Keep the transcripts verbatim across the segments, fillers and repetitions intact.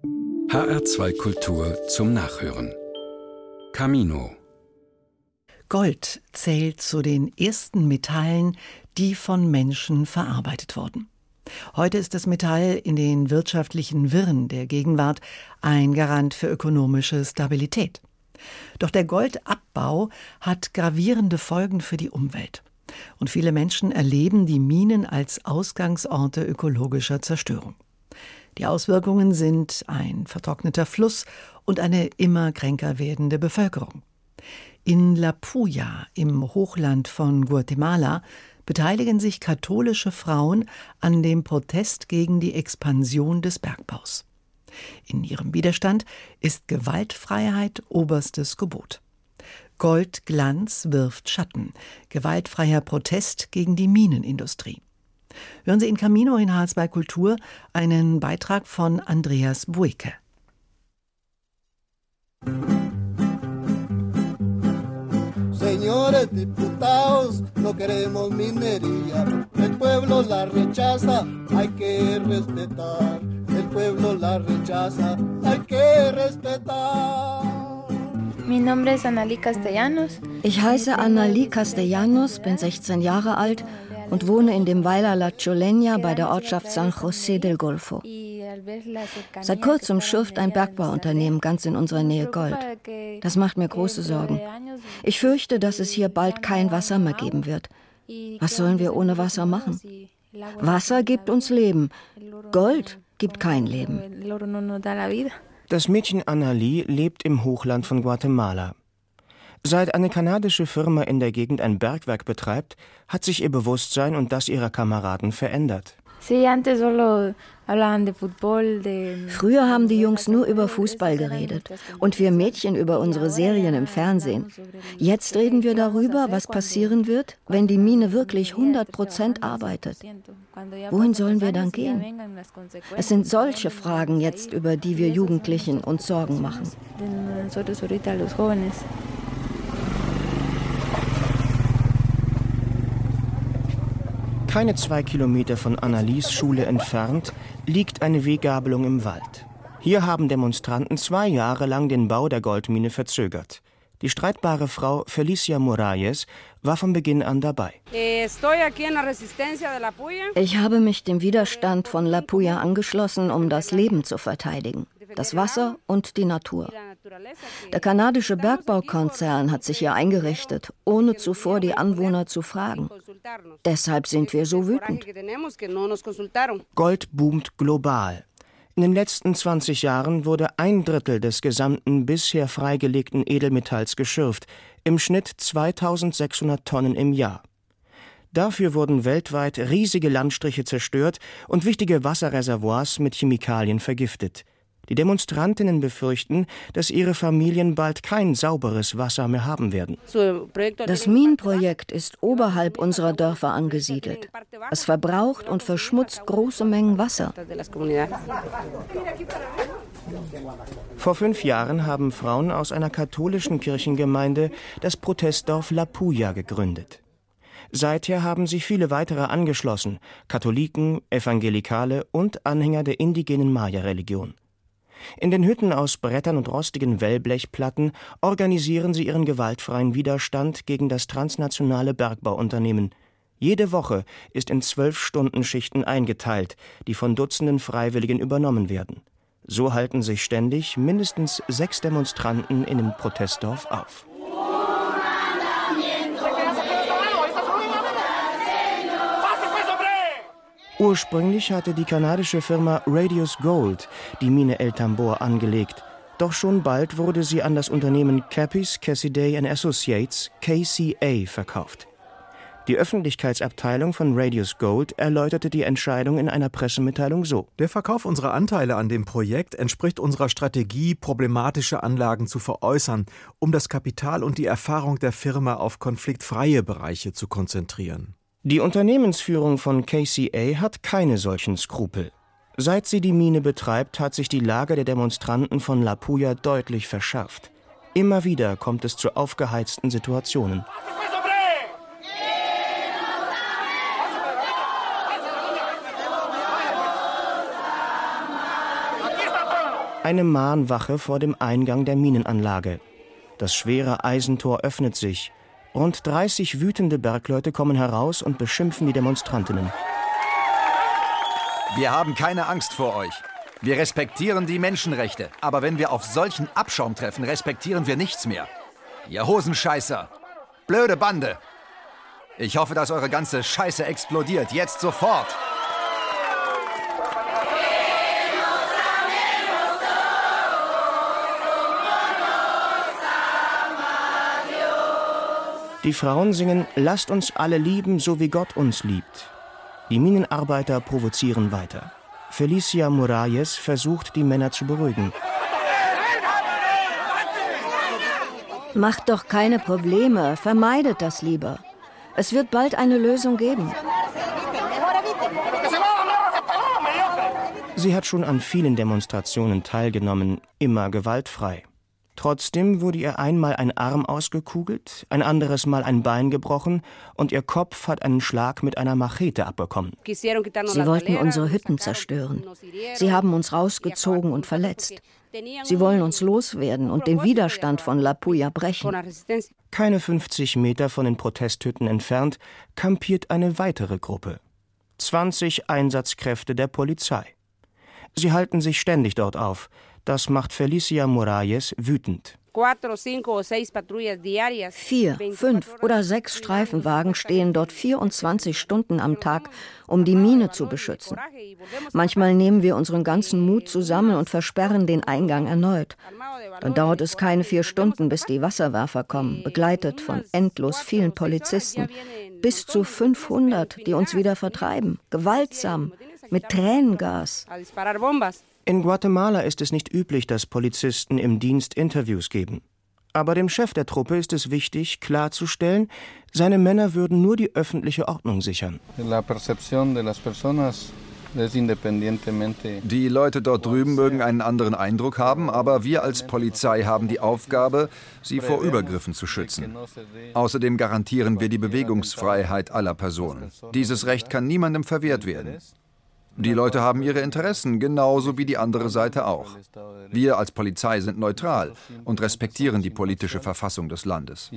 H R zwei Kultur zum Nachhören. Camino. Gold zählt zu den ersten Metallen, die von Menschen verarbeitet wurden. Heute ist das Metall in den wirtschaftlichen Wirren der Gegenwart ein Garant für ökonomische Stabilität. Doch der Goldabbau hat gravierende Folgen für die Umwelt. Und viele Menschen erleben die Minen als Ausgangsorte ökologischer Zerstörung. Die Auswirkungen sind ein vertrockneter Fluss und eine immer kränker werdende Bevölkerung. In La Puya, im Hochland von Guatemala, beteiligen sich katholische Frauen an dem Protest gegen die Expansion des Bergbaus. In ihrem Widerstand ist Gewaltfreiheit oberstes Gebot. Goldglanz wirft Schatten, gewaltfreier Protest gegen die Minenindustrie. Hören Sie in Camino in H R zwei Kultur einen Beitrag von Andreas Buike. Señores diputados, no queremos minería. El pueblo la rechaza, hay que respetar. El pueblo la rechaza, hay que respetar. Mi nombre es Analí Castellanos. Ich heiße Analí Castellanos, bin sechzehn Jahre alt und wohne in dem Weiler La Choleña bei der Ortschaft San José del Golfo. Seit kurzem schürft ein Bergbauunternehmen ganz in unserer Nähe Gold. Das macht mir große Sorgen. Ich fürchte, dass es hier bald kein Wasser mehr geben wird. Was sollen wir ohne Wasser machen? Wasser gibt uns Leben. Gold gibt kein Leben. Das Mädchen Analí lebt im Hochland von Guatemala. Seit eine kanadische Firma in der Gegend ein Bergwerk betreibt, hat sich ihr Bewusstsein und das ihrer Kameraden verändert. Früher haben die Jungs nur über Fußball geredet und wir Mädchen über unsere Serien im Fernsehen. Jetzt reden wir darüber, was passieren wird, wenn die Mine wirklich hundert Prozent arbeitet. Wohin sollen wir dann gehen? Es sind solche Fragen jetzt, über die wir Jugendlichen uns Sorgen machen. Keine zwei Kilometer von Analís Schule entfernt liegt eine Weggabelung im Wald. Hier haben Demonstranten zwei Jahre lang den Bau der Goldmine verzögert. Die streitbare Frau Felicia Morales war von Beginn an dabei. Ich habe mich dem Widerstand von La Puya angeschlossen, um das Leben zu verteidigen, das Wasser und die Natur. Der kanadische Bergbaukonzern hat sich hier eingerichtet, ohne zuvor die Anwohner zu fragen. Deshalb sind wir so wütend. Gold boomt global. In den letzten zwanzig Jahren wurde ein Drittel des gesamten bisher freigelegten Edelmetalls geschürft, im Schnitt zweitausendsechshundert Tonnen im Jahr. Dafür wurden weltweit riesige Landstriche zerstört und wichtige Wasserreservoirs mit Chemikalien vergiftet. Die Demonstrantinnen befürchten, dass ihre Familien bald kein sauberes Wasser mehr haben werden. Das Minenprojekt ist oberhalb unserer Dörfer angesiedelt. Es verbraucht und verschmutzt große Mengen Wasser. Vor fünf Jahren haben Frauen aus einer katholischen Kirchengemeinde das Protestdorf La Puya gegründet. Seither haben sich viele weitere angeschlossen, Katholiken, Evangelikale und Anhänger der indigenen Maya-Religion. In den Hütten aus Brettern und rostigen Wellblechplatten organisieren sie ihren gewaltfreien Widerstand gegen das transnationale Bergbauunternehmen. Jede Woche ist in zwölf-Stunden-Schichten eingeteilt, die von Dutzenden Freiwilligen übernommen werden. So halten sich ständig mindestens sechs Demonstranten in dem Protestdorf auf. Ursprünglich hatte die kanadische Firma Radius Gold die Mine El Tambor angelegt. Doch schon bald wurde sie an das Unternehmen Capiz, Cassiday and Associates, K C A, verkauft. Die Öffentlichkeitsabteilung von Radius Gold erläuterte die Entscheidung in einer Pressemitteilung so: Der Verkauf unserer Anteile an dem Projekt entspricht unserer Strategie, problematische Anlagen zu veräußern, um das Kapital und die Erfahrung der Firma auf konfliktfreie Bereiche zu konzentrieren. Die Unternehmensführung von K C A hat keine solchen Skrupel. Seit sie die Mine betreibt, hat sich die Lage der Demonstranten von La Puya deutlich verschärft. Immer wieder kommt es zu aufgeheizten Situationen. Eine Mahnwache vor dem Eingang der Minenanlage. Das schwere Eisentor öffnet sich. Rund dreißig wütende Bergleute kommen heraus und beschimpfen die Demonstrantinnen. Wir haben keine Angst vor euch. Wir respektieren die Menschenrechte. Aber wenn wir auf solchen Abschaum treffen, respektieren wir nichts mehr. Ihr Hosenscheißer! Blöde Bande! Ich hoffe, dass eure ganze Scheiße explodiert. Jetzt sofort! Die Frauen singen »Lasst uns alle lieben, so wie Gott uns liebt«. Die Minenarbeiter provozieren weiter. Felicia Moraes versucht, die Männer zu beruhigen. Macht doch keine Probleme, vermeidet das lieber. Es wird bald eine Lösung geben. Sie hat schon an vielen Demonstrationen teilgenommen, immer gewaltfrei. Trotzdem wurde ihr einmal ein Arm ausgekugelt, ein anderes Mal ein Bein gebrochen und ihr Kopf hat einen Schlag mit einer Machete abbekommen. Sie wollten unsere Hütten zerstören. Sie haben uns rausgezogen und verletzt. Sie wollen uns loswerden und den Widerstand von La Puya brechen. Keine fünfzig Meter von den Protesthütten entfernt kampiert eine weitere Gruppe. zwanzig Einsatzkräfte der Polizei. Sie halten sich ständig dort auf. Das macht Felicia Moraes wütend. Vier, fünf oder sechs Streifenwagen stehen dort vierundzwanzig Stunden am Tag, um die Mine zu beschützen. Manchmal nehmen wir unseren ganzen Mut zusammen und versperren den Eingang erneut. Dann dauert es keine vier Stunden, bis die Wasserwerfer kommen, begleitet von endlos vielen Polizisten. Bis zu fünfhundert, die uns wieder vertreiben. Gewaltsam, mit Tränengas. In Guatemala ist es nicht üblich, dass Polizisten im Dienst Interviews geben. Aber dem Chef der Truppe ist es wichtig, klarzustellen, seine Männer würden nur die öffentliche Ordnung sichern. Die Leute dort drüben mögen einen anderen Eindruck haben, aber wir als Polizei haben die Aufgabe, sie vor Übergriffen zu schützen. Außerdem garantieren wir die Bewegungsfreiheit aller Personen. Dieses Recht kann niemandem verwehrt werden. Die Leute haben ihre Interessen, genauso wie die andere Seite auch. Wir als Polizei sind neutral und respektieren die politische Verfassung des Landes.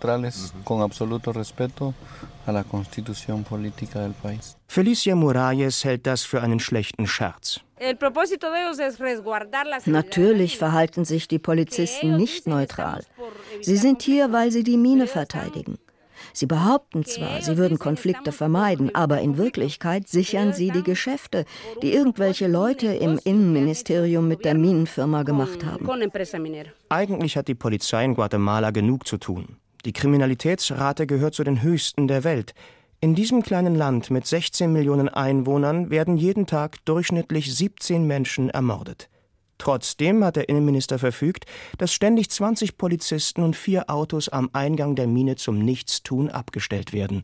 Felicia Moraes hält das für einen schlechten Scherz. Natürlich verhalten sich die Polizisten nicht neutral. Sie sind hier, weil sie die Mine verteidigen. Sie behaupten zwar, sie würden Konflikte vermeiden, aber in Wirklichkeit sichern sie die Geschäfte, die irgendwelche Leute im Innenministerium mit der Minenfirma gemacht haben. Eigentlich hat die Polizei in Guatemala genug zu tun. Die Kriminalitätsrate gehört zu den höchsten der Welt. In diesem kleinen Land mit sechzehn Millionen Einwohnern werden jeden Tag durchschnittlich siebzehn Menschen ermordet. Trotzdem hat der Innenminister verfügt, dass ständig zwanzig Polizisten und vier Autos am Eingang der Mine zum Nichtstun abgestellt werden.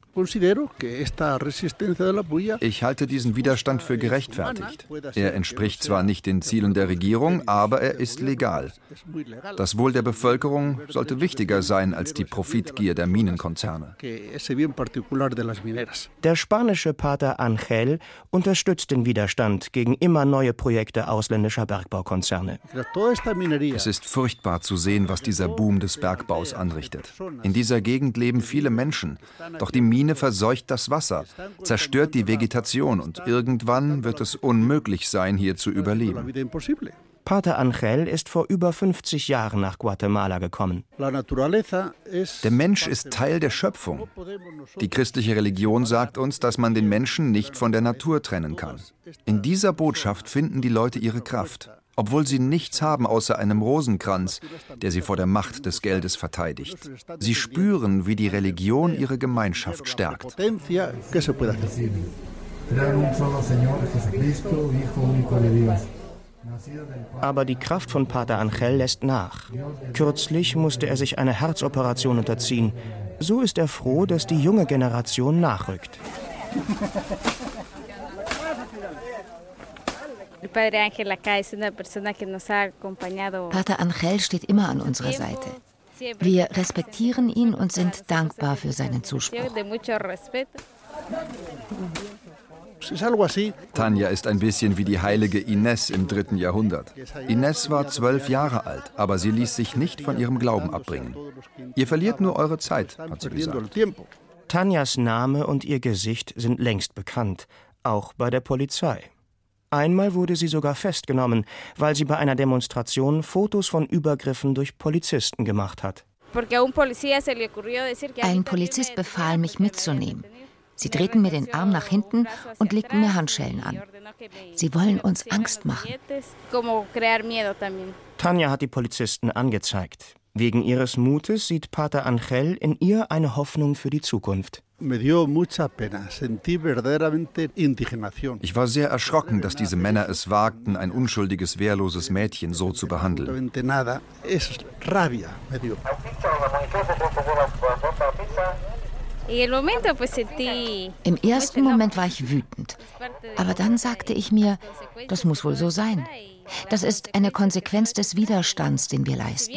Ich halte diesen Widerstand für gerechtfertigt. Er entspricht zwar nicht den Zielen der Regierung, aber er ist legal. Das Wohl der Bevölkerung sollte wichtiger sein als die Profitgier der Minenkonzerne. Der spanische Pater Angel unterstützt den Widerstand gegen immer neue Projekte ausländischer Bergbaukonzerne. Es ist furchtbar zu sehen, was dieser Boom des Bergbaus anrichtet. In dieser Gegend leben viele Menschen, doch die Mine verseucht das Wasser, zerstört die Vegetation und irgendwann wird es unmöglich sein, hier zu überleben. Pater Angel ist vor über fünfzig Jahren nach Guatemala gekommen. Der Mensch ist Teil der Schöpfung. Die christliche Religion sagt uns, dass man den Menschen nicht von der Natur trennen kann. In dieser Botschaft finden die Leute ihre Kraft, obwohl sie nichts haben außer einem Rosenkranz, der sie vor der Macht des Geldes verteidigt. Sie spüren, wie die Religion ihre Gemeinschaft stärkt. Aber die Kraft von Pater Angel lässt nach. Kürzlich musste er sich einer Herzoperation unterziehen. So ist er froh, dass die junge Generation nachrückt. Pater Angel steht immer an unserer Seite. Wir respektieren ihn und sind dankbar für seinen Zuspruch. Tanja ist ein bisschen wie die heilige Ines im dritten Jahrhundert. Ines war zwölf Jahre alt, aber sie ließ sich nicht von ihrem Glauben abbringen. Ihr verliert nur eure Zeit, hat sie gesagt. Tanjas Name und ihr Gesicht sind längst bekannt, auch bei der Polizei. Einmal wurde sie sogar festgenommen, weil sie bei einer Demonstration Fotos von Übergriffen durch Polizisten gemacht hat. Ein Polizist befahl, mich mitzunehmen. Sie drehten mir den Arm nach hinten und legten mir Handschellen an. Sie wollen uns Angst machen. Tanja hat die Polizisten angezeigt. Wegen ihres Mutes sieht Pater Angel in ihr eine Hoffnung für die Zukunft. Ich war sehr erschrocken, dass diese Männer es wagten, ein unschuldiges, wehrloses Mädchen so zu behandeln. Im ersten Moment war ich wütend. Aber dann sagte ich mir, das muss wohl so sein. Das ist eine Konsequenz des Widerstands, den wir leisten.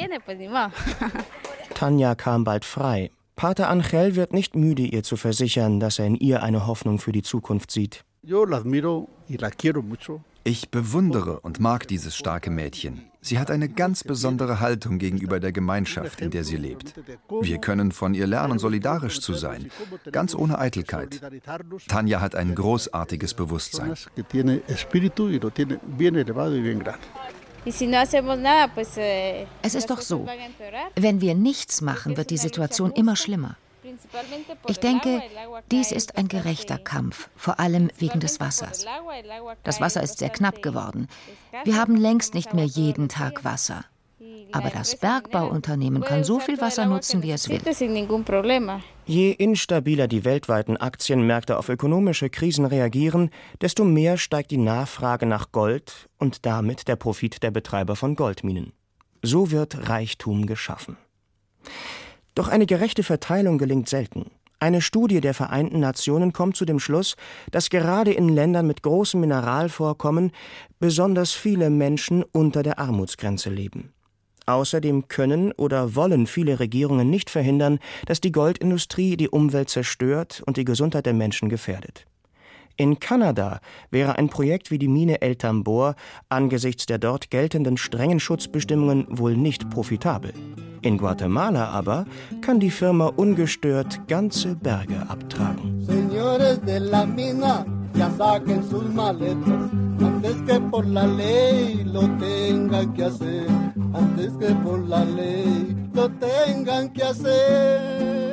Tanja kam bald frei. Pater Angel wird nicht müde, ihr zu versichern, dass er in ihr eine Hoffnung für die Zukunft sieht. Ich bewundere und mag dieses starke Mädchen. Sie hat eine ganz besondere Haltung gegenüber der Gemeinschaft, in der sie lebt. Wir können von ihr lernen, solidarisch zu sein, ganz ohne Eitelkeit. Tanja hat ein großartiges Bewusstsein. Es ist doch so, wenn wir nichts machen, wird die Situation immer schlimmer. Ich denke, dies ist ein gerechter Kampf, vor allem wegen des Wassers. Das Wasser ist sehr knapp geworden. Wir haben längst nicht mehr jeden Tag Wasser. Aber das Bergbauunternehmen kann so viel Wasser nutzen, wie es will. Je instabiler die weltweiten Aktienmärkte auf ökonomische Krisen reagieren, desto mehr steigt die Nachfrage nach Gold und damit der Profit der Betreiber von Goldminen. So wird Reichtum geschaffen. Doch eine gerechte Verteilung gelingt selten. Eine Studie der Vereinten Nationen kommt zu dem Schluss, dass gerade in Ländern mit großem Mineralvorkommen besonders viele Menschen unter der Armutsgrenze leben. Außerdem können oder wollen viele Regierungen nicht verhindern, dass die Goldindustrie die Umwelt zerstört und die Gesundheit der Menschen gefährdet. In Kanada wäre ein Projekt wie die Mine El Tambor angesichts der dort geltenden strengen Schutzbestimmungen wohl nicht profitabel. In Guatemala aber kann die Firma ungestört ganze Berge abtragen. Señores de la mina, ya saquen sus maletas, antes que por la ley lo tengan que hacer, antes que por la ley lo tengan que hacer.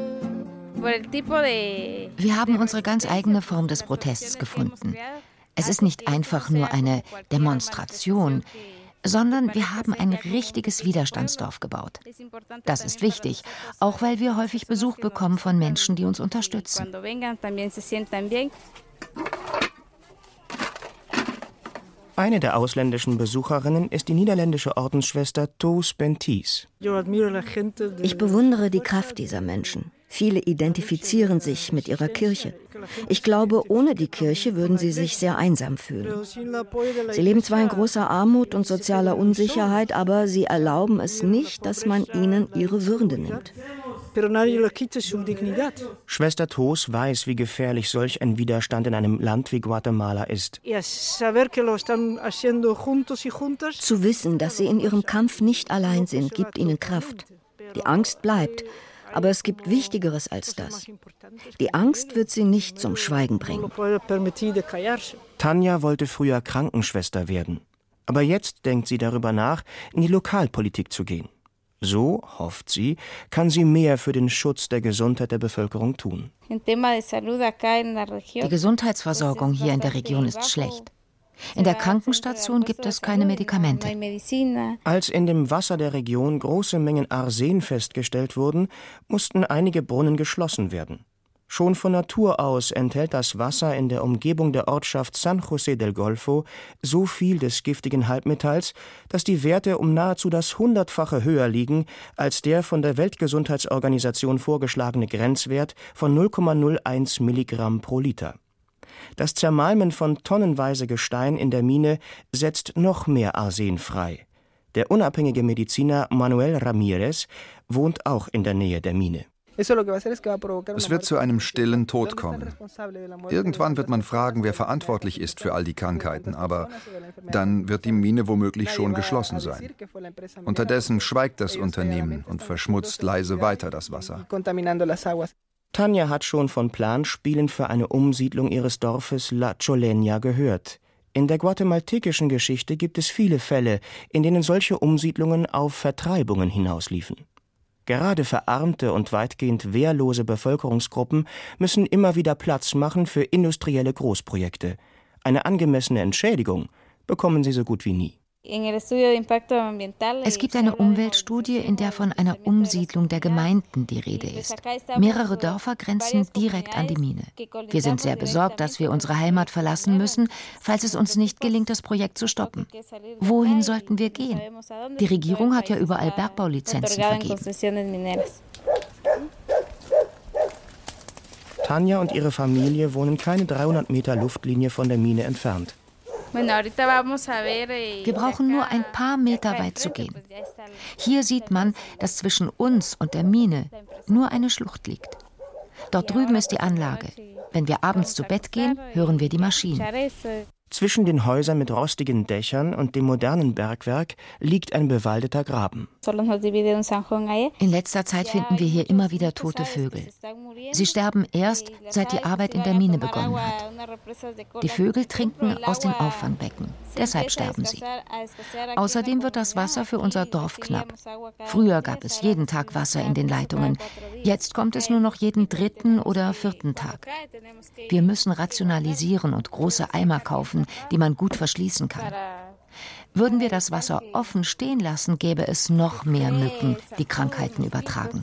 Wir haben unsere ganz eigene Form des Protests gefunden. Es ist nicht einfach nur eine Demonstration, sondern wir haben ein richtiges Widerstandsdorf gebaut. Das ist wichtig, auch weil wir häufig Besuch bekommen von Menschen, die uns unterstützen. Eine der ausländischen Besucherinnen ist die niederländische Ordensschwester Toos Benties. Ich bewundere die Kraft dieser Menschen. Viele identifizieren sich mit ihrer Kirche. Ich glaube, ohne die Kirche würden sie sich sehr einsam fühlen. Sie leben zwar in großer Armut und sozialer Unsicherheit, aber sie erlauben es nicht, dass man ihnen ihre Würde nimmt. Schwester Toos weiß, wie gefährlich solch ein Widerstand in einem Land wie Guatemala ist. Zu wissen, dass sie in ihrem Kampf nicht allein sind, gibt ihnen Kraft. Die Angst bleibt. Aber es gibt Wichtigeres als das. Die Angst wird sie nicht zum Schweigen bringen. Tanja wollte früher Krankenschwester werden. Aber jetzt denkt sie darüber nach, in die Lokalpolitik zu gehen. So, hofft sie, kann sie mehr für den Schutz der Gesundheit der Bevölkerung tun. Die Gesundheitsversorgung hier in der Region ist schlecht. In der Krankenstation gibt es keine Medikamente. Als in dem Wasser der Region große Mengen Arsen festgestellt wurden, mussten einige Brunnen geschlossen werden. Schon von Natur aus enthält das Wasser in der Umgebung der Ortschaft San José del Golfo so viel des giftigen Halbmetalls, dass die Werte um nahezu das Hundertfache höher liegen als der von der Weltgesundheitsorganisation vorgeschlagene Grenzwert von null Komma null eins Milligramm pro Liter. Das Zermalmen von tonnenweise Gestein in der Mine setzt noch mehr Arsen frei. Der unabhängige Mediziner Manuel Ramírez wohnt auch in der Nähe der Mine. Es wird zu einem stillen Tod kommen. Irgendwann wird man fragen, wer verantwortlich ist für all die Krankheiten, aber dann wird die Mine womöglich schon geschlossen sein. Unterdessen schweigt das Unternehmen und verschmutzt leise weiter das Wasser. Tanja hat schon von Planspielen für eine Umsiedlung ihres Dorfes La Choleña gehört. In der guatemaltekischen Geschichte gibt es viele Fälle, in denen solche Umsiedlungen auf Vertreibungen hinausliefen. Gerade verarmte und weitgehend wehrlose Bevölkerungsgruppen müssen immer wieder Platz machen für industrielle Großprojekte. Eine angemessene Entschädigung bekommen sie so gut wie nie. Es gibt eine Umweltstudie, in der von einer Umsiedlung der Gemeinden die Rede ist. Mehrere Dörfer grenzen direkt an die Mine. Wir sind sehr besorgt, dass wir unsere Heimat verlassen müssen, falls es uns nicht gelingt, das Projekt zu stoppen. Wohin sollten wir gehen? Die Regierung hat ja überall Bergbaulizenzen vergeben. Tanja und ihre Familie wohnen keine dreihundert Meter Luftlinie von der Mine entfernt. Wir brauchen nur ein paar Meter weit zu gehen. Hier sieht man, dass zwischen uns und der Mine nur eine Schlucht liegt. Dort drüben ist die Anlage. Wenn wir abends zu Bett gehen, hören wir die Maschinen. Zwischen den Häusern mit rostigen Dächern und dem modernen Bergwerk liegt ein bewaldeter Graben. In letzter Zeit finden wir hier immer wieder tote Vögel. Sie sterben erst, seit die Arbeit in der Mine begonnen hat. Die Vögel trinken aus den Auffangbecken. Deshalb sterben sie. Außerdem wird das Wasser für unser Dorf knapp. Früher gab es jeden Tag Wasser in den Leitungen. Jetzt kommt es nur noch jeden dritten oder vierten Tag. Wir müssen rationalisieren und große Eimer kaufen, die man gut verschließen kann. Würden wir das Wasser offen stehen lassen, gäbe es noch mehr Mücken, die Krankheiten übertragen.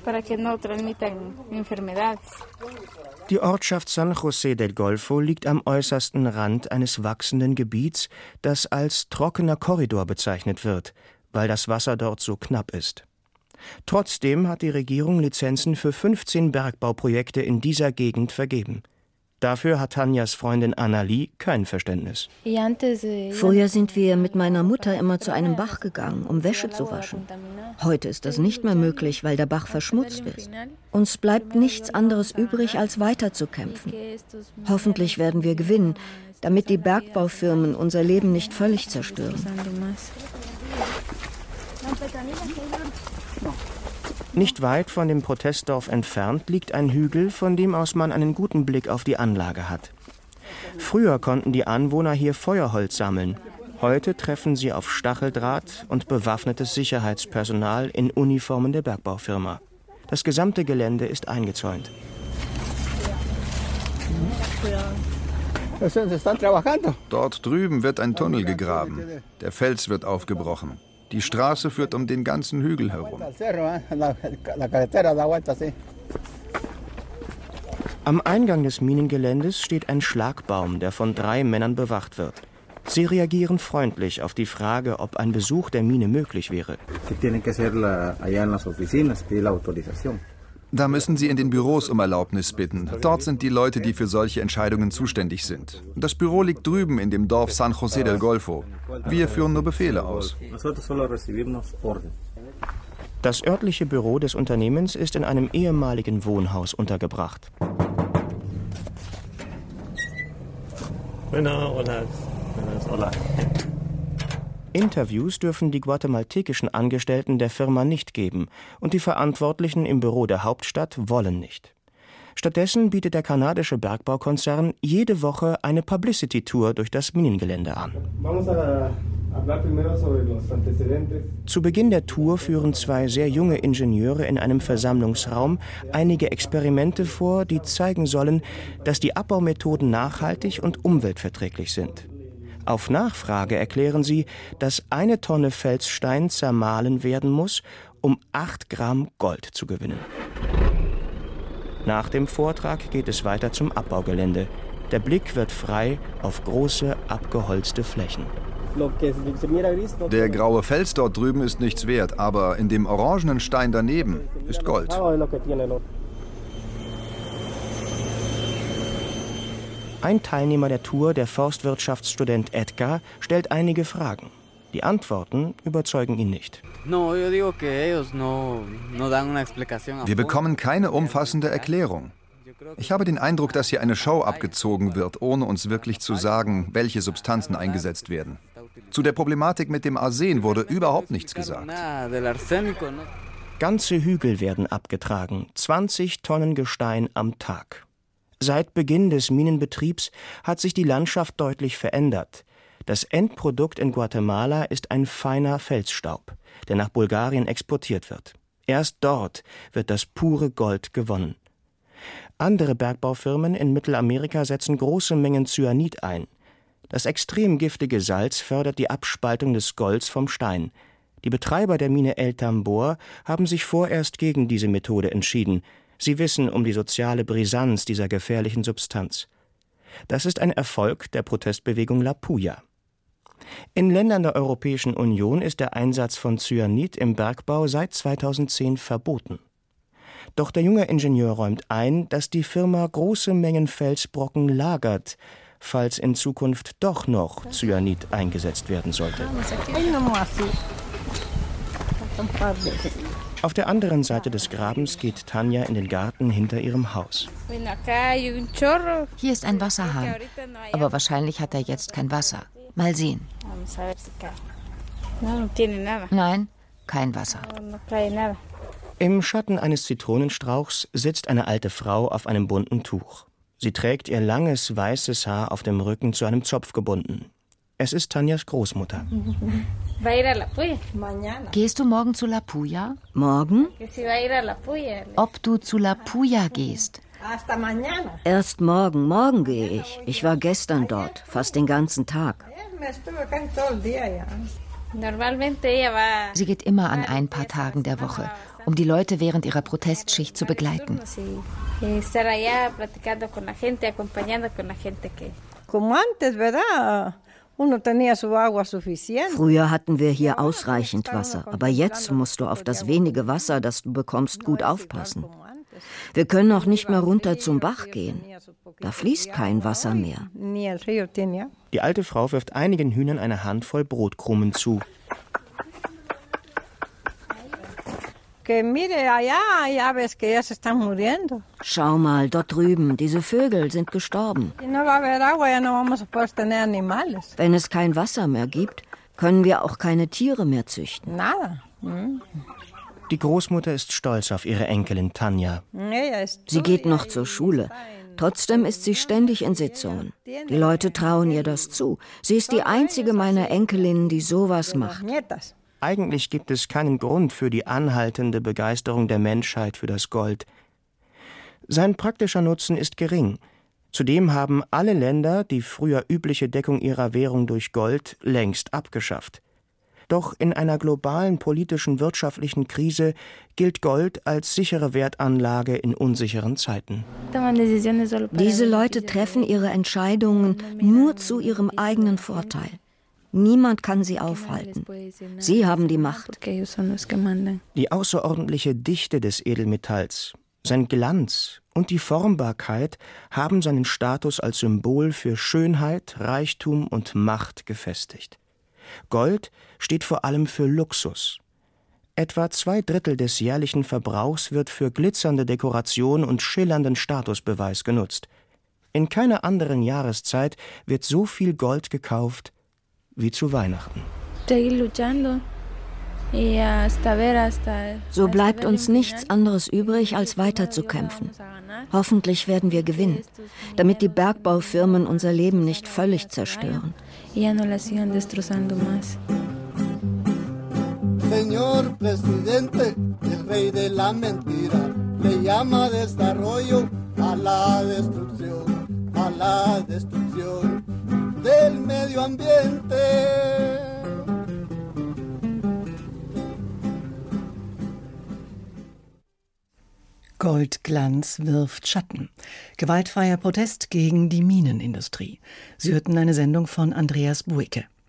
Die Ortschaft San José del Golfo liegt am äußersten Rand eines wachsenden Gebiets, das als trockener Korridor bezeichnet wird, weil das Wasser dort so knapp ist. Trotzdem hat die Regierung Lizenzen für fünfzehn Bergbauprojekte in dieser Gegend vergeben. Dafür hat Tanjas Freundin Annalie kein Verständnis. Früher sind wir mit meiner Mutter immer zu einem Bach gegangen, um Wäsche zu waschen. Heute ist das nicht mehr möglich, weil der Bach verschmutzt ist. Uns bleibt nichts anderes übrig, als weiterzukämpfen. Hoffentlich werden wir gewinnen, damit die Bergbaufirmen unser Leben nicht völlig zerstören. Nicht weit von dem Protestdorf entfernt liegt ein Hügel, von dem aus man einen guten Blick auf die Anlage hat. Früher konnten die Anwohner hier Feuerholz sammeln. Heute treffen sie auf Stacheldraht und bewaffnetes Sicherheitspersonal in Uniformen der Bergbaufirma. Das gesamte Gelände ist eingezäunt. Dort drüben wird ein Tunnel gegraben. Der Fels wird aufgebrochen. Die Straße führt um den ganzen Hügel herum. Am Eingang des Minengeländes steht ein Schlagbaum, der von drei Männern bewacht wird. Sie reagieren freundlich auf die Frage, ob ein Besuch der Mine möglich wäre. Da müssen Sie in den Büros um Erlaubnis bitten. Dort sind die Leute, die für solche Entscheidungen zuständig sind. Das Büro liegt drüben in dem Dorf San José del Golfo. Wir führen nur Befehle aus. Das örtliche Büro des Unternehmens ist in einem ehemaligen Wohnhaus untergebracht. Interviews dürfen die guatemaltekischen Angestellten der Firma nicht geben und die Verantwortlichen im Büro der Hauptstadt wollen nicht. Stattdessen bietet der kanadische Bergbaukonzern jede Woche eine Publicity-Tour durch das Minengelände an. Zu Beginn der Tour führen zwei sehr junge Ingenieure in einem Versammlungsraum einige Experimente vor, die zeigen sollen, dass die Abbaumethoden nachhaltig und umweltverträglich sind. Auf Nachfrage erklären sie, dass eine Tonne Felsstein zermahlen werden muss, um acht Gramm Gold zu gewinnen. Nach dem Vortrag geht es weiter zum Abbaugelände. Der Blick wird frei auf große, abgeholzte Flächen. Der graue Fels dort drüben ist nichts wert, aber in dem orangenen Stein daneben ist Gold. Ein Teilnehmer der Tour, der Forstwirtschaftsstudent Edgar, stellt einige Fragen. Die Antworten überzeugen ihn nicht. Wir bekommen keine umfassende Erklärung. Ich habe den Eindruck, dass hier eine Show abgezogen wird, ohne uns wirklich zu sagen, welche Substanzen eingesetzt werden. Zu der Problematik mit dem Arsen wurde überhaupt nichts gesagt. Ganze Hügel werden abgetragen, zwanzig Tonnen Gestein am Tag. Seit Beginn des Minenbetriebs hat sich die Landschaft deutlich verändert. Das Endprodukt in Guatemala ist ein feiner Felsstaub, der nach Bulgarien exportiert wird. Erst dort wird das pure Gold gewonnen. Andere Bergbaufirmen in Mittelamerika setzen große Mengen Cyanid ein. Das extrem giftige Salz fördert die Abspaltung des Golds vom Stein. Die Betreiber der Mine El Tambor haben sich vorerst gegen diese Methode entschieden. Sie wissen um die soziale Brisanz dieser gefährlichen Substanz. Das ist ein Erfolg der Protestbewegung La Puya. In Ländern der Europäischen Union ist der Einsatz von Cyanid im Bergbau seit zweitausendzehn verboten. Doch der junge Ingenieur räumt ein, dass die Firma große Mengen Felsbrocken lagert, falls in Zukunft doch noch Cyanid eingesetzt werden sollte. Auf der anderen Seite des Grabens geht Tanja in den Garten hinter ihrem Haus. Hier ist ein Wasserhahn, aber wahrscheinlich hat er jetzt kein Wasser. Mal sehen. Nein, kein Wasser. Im Schatten eines Zitronenstrauchs sitzt eine alte Frau auf einem bunten Tuch. Sie trägt ihr langes, weißes Haar auf dem Rücken zu einem Zopf gebunden. Es ist Tanjas Großmutter. Gehst du morgen zu La Puya? Morgen? Ob du zu La Puya gehst? Erst morgen, morgen gehe ich. Ich war gestern dort, fast den ganzen Tag. Sie geht immer an ein paar Tagen der Woche, um die Leute während ihrer Protestschicht zu begleiten. Früher hatten wir hier ausreichend Wasser, aber jetzt musst du auf das wenige Wasser, das du bekommst, gut aufpassen. Wir können auch nicht mehr runter zum Bach gehen. Da fließt kein Wasser mehr. Die alte Frau wirft einigen Hühnern eine Handvoll Brotkrumen zu. Schau mal, dort drüben, diese Vögel sind gestorben. Wenn es kein Wasser mehr gibt, können wir auch keine Tiere mehr züchten. Die Großmutter ist stolz auf ihre Enkelin Tanja. Sie geht noch zur Schule. Trotzdem ist sie ständig in Sitzungen. Die Leute trauen ihr das zu. Sie ist die einzige meiner Enkelinnen, die sowas macht. Eigentlich gibt es keinen Grund für die anhaltende Begeisterung der Menschheit für das Gold. Sein praktischer Nutzen ist gering. Zudem haben alle Länder die früher übliche Deckung ihrer Währung durch Gold längst abgeschafft. Doch in einer globalen politischen, wirtschaftlichen Krise gilt Gold als sichere Wertanlage in unsicheren Zeiten. Diese Leute treffen ihre Entscheidungen nur zu ihrem eigenen Vorteil. Niemand kann sie aufhalten. Sie haben die Macht. Die außerordentliche Dichte des Edelmetalls, sein Glanz und die Formbarkeit haben seinen Status als Symbol für Schönheit, Reichtum und Macht gefestigt. Gold steht vor allem für Luxus. Etwa zwei Drittel des jährlichen Verbrauchs wird für glitzernde Dekoration und schillernden Statusbeweis genutzt. In keiner anderen Jahreszeit wird so viel Gold gekauft wie zu Weihnachten. So bleibt uns nichts anderes übrig, als weiterzukämpfen. Hoffentlich werden wir gewinnen, damit die Bergbaufirmen unser Leben nicht völlig zerstören. Señor presidente, el rey de la mentira, le llama desarrollo a la destrucción, a la destrucción del medio ambiente. Goldglanz wirft Schatten. Gewaltfreier Protest gegen die Minenindustrie. Sie hörten eine Sendung von Andreas Buicke.